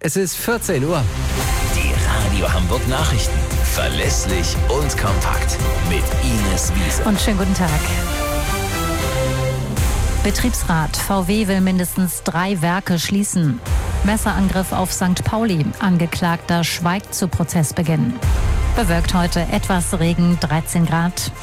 Es ist 14 Uhr. Die Radio Hamburg Nachrichten. Verlässlich und kompakt. Mit Ines Wiese. Und schönen guten Tag. Betriebsrat. VW will mindestens 3 Werke schließen. Messerangriff auf St. Pauli. Angeklagter schweigt zu Prozessbeginn. Bewölkt heute etwas Regen, 13 Grad.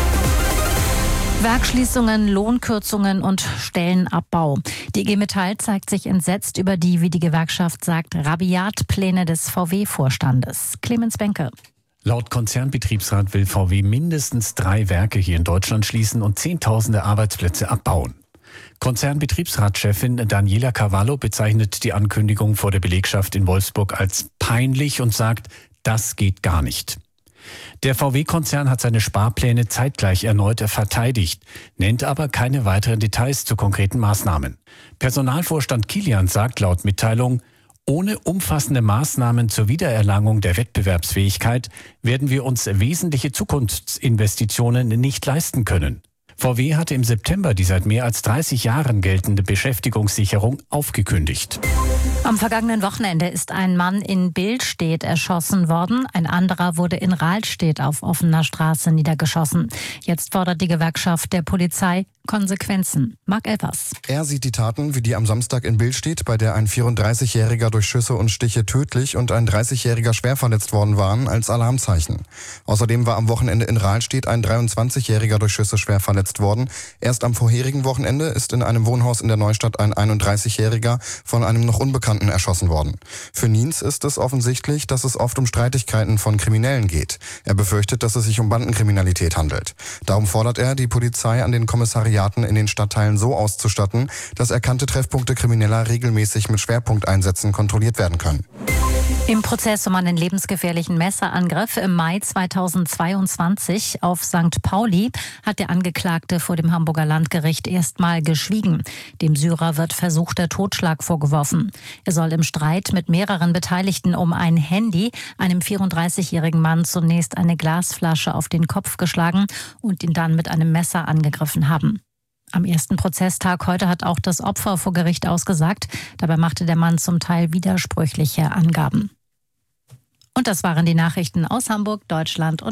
Werkschließungen, Lohnkürzungen und Stellenabbau. Die IG Metall zeigt sich entsetzt über die, wie die Gewerkschaft sagt, Rabiatpläne des VW-Vorstandes. Clemens Benke. Laut Konzernbetriebsrat will VW mindestens 3 Werke hier in Deutschland schließen und Zehntausende Arbeitsplätze abbauen. Konzernbetriebsratschefin Daniela Cavallo bezeichnet die Ankündigung vor der Belegschaft in Wolfsburg als peinlich und sagt, das geht gar nicht. Der VW-Konzern hat seine Sparpläne zeitgleich erneut verteidigt, nennt aber keine weiteren Details zu konkreten Maßnahmen. Personalvorstand Kilian sagt laut Mitteilung, ohne umfassende Maßnahmen zur Wiedererlangung der Wettbewerbsfähigkeit werden wir uns wesentliche Zukunftsinvestitionen nicht leisten können. VW hatte im September die seit mehr als 30 Jahren geltende Beschäftigungssicherung aufgekündigt. Am vergangenen Wochenende ist ein Mann in Billstedt erschossen worden. Ein anderer wurde in Rahlstedt auf offener Straße niedergeschossen. Jetzt fordert die Gewerkschaft der Polizei Konsequenzen. Marc Elvers. Er sieht die Taten, wie die am Samstag in Billstedt, bei der ein 34-Jähriger durch Schüsse und Stiche tödlich und ein 30-Jähriger schwer verletzt worden waren, als Alarmzeichen. Außerdem war am Wochenende in Rahlstedt ein 23-Jähriger durch Schüsse schwer verletzt worden. Erst am vorherigen Wochenende ist in einem Wohnhaus in der Neustadt ein 31-Jähriger von einem noch Unbekannten erschossen worden. Für Niens ist es offensichtlich, dass es oft um Streitigkeiten von Kriminellen geht. Er befürchtet, dass es sich um Bandenkriminalität handelt. Darum fordert er die Polizei an den Kommissariaten in den Stadtteilen so auszustatten, dass erkannte Treffpunkte Krimineller regelmäßig mit Schwerpunkteinsätzen kontrolliert werden können. Im Prozess um einen lebensgefährlichen Messerangriff im Mai 2022 auf St. Pauli hat der Angeklagte vor dem Hamburger Landgericht erstmal geschwiegen. Dem Syrer wird versuchter Totschlag vorgeworfen. Er soll im Streit mit mehreren Beteiligten um ein Handy einem 34-jährigen Mann zunächst eine Glasflasche auf den Kopf geschlagen und ihn dann mit einem Messer angegriffen haben. Am ersten Prozesstag heute hat auch das Opfer vor Gericht ausgesagt. Dabei machte der Mann zum Teil widersprüchliche Angaben. Und das waren die Nachrichten aus Hamburg, Deutschland und